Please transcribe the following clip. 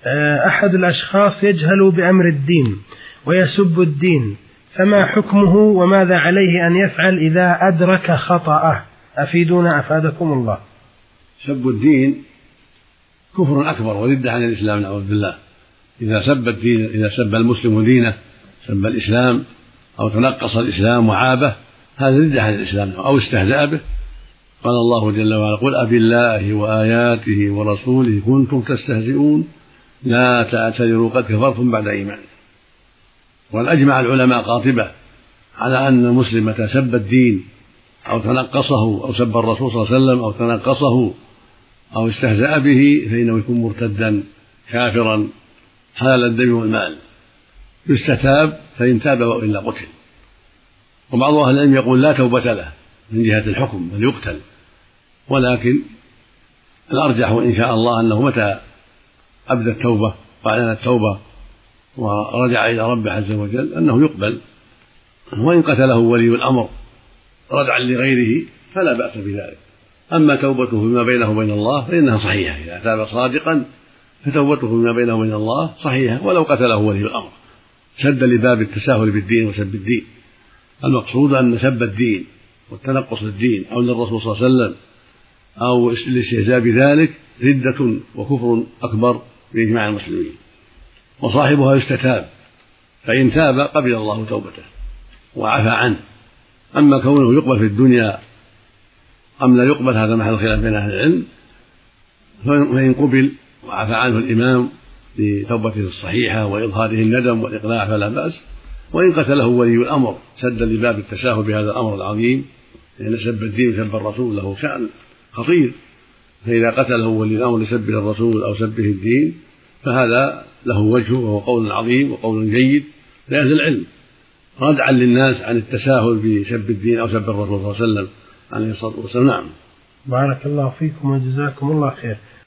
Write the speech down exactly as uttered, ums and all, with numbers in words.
أحد الأشخاص يجهل بأمر الدين ويسب الدين، فما حكمه وماذا عليه أن يفعل إذا أدرك خطأه؟ أفيدونا أفادكم الله. سب الدين كفر أكبر وردة عن الإسلام نعوذ بالله. إذا سب الدين، إذا سب المسلم دينه، سب الإسلام أو تنقص الإسلام وعابه، هذا ردة عن الإسلام أو استهزأ به. قال الله جل وعلا: قل أبالله وآياته ورسوله كنتم تستهزئون لا تعتذروا قد كفرتم بعد إيمانكم. والأجمع العلماء قاطبة على أن المسلم متى سب الدين أو تنقصه أو سب الرسول صلى الله عليه وسلم أو تنقصه أو استهزأ به فإنه يكون مرتدا كافرا حلال الدم والمال، يستتاب فإن تاب وإلا قتل. وبعض أهل العلم يقول لا توبة له من جهة الحكم بل يقتل، ولكن الأرجح إن شاء الله أنه متى أبدى التوبة وأعلن التوبة ورجع إلى ربه عز وجل أنه يقبل، وإن قتله ولي الأمر ردعا لغيره فلا بأس بذلك. أما توبته فيما بينه وبين الله فإنها صحيحة، إذا تاب صادقا فتوبته فيما بينه وبين الله صحيحة ولو قتله ولي الأمر، سد لباب التساهل بالدين وسب الدين. المقصود أن سب الدين والتنقص الدين أو للرسول صلى الله عليه وسلم أو الاستهزاء بذلك ردة وكفر أكبر بإجماع المسلمين، وصاحبها يستتاب، فإن تاب قبل الله توبته وعفى عنه. أما كونه يقبل في الدنيا أم لا يقبل هذا محل خلاف بين أهل العلم، فإن قبل وعفى عنه الإمام لتوبته الصحيحة وإظهاره الندم والإقلاع فلا بأس. وإن قتله ولي الأمر سد لباب التساهل بهذا الأمر العظيم، لأن سب الدين وسب الرسول له شأن خطير، فإذا قتله ولي الأمر لسبه الرسول أو سبه الدين فهذا له وجهه وهو قول عظيم وقول جيد لأهل العلم، ردعا للناس عن التساهل بسب الدين أو سب الرسول صلى الله عليه وسلم عليه الصلاة والسلام. نعم. بارك الله فيكم وجزاكم الله خير.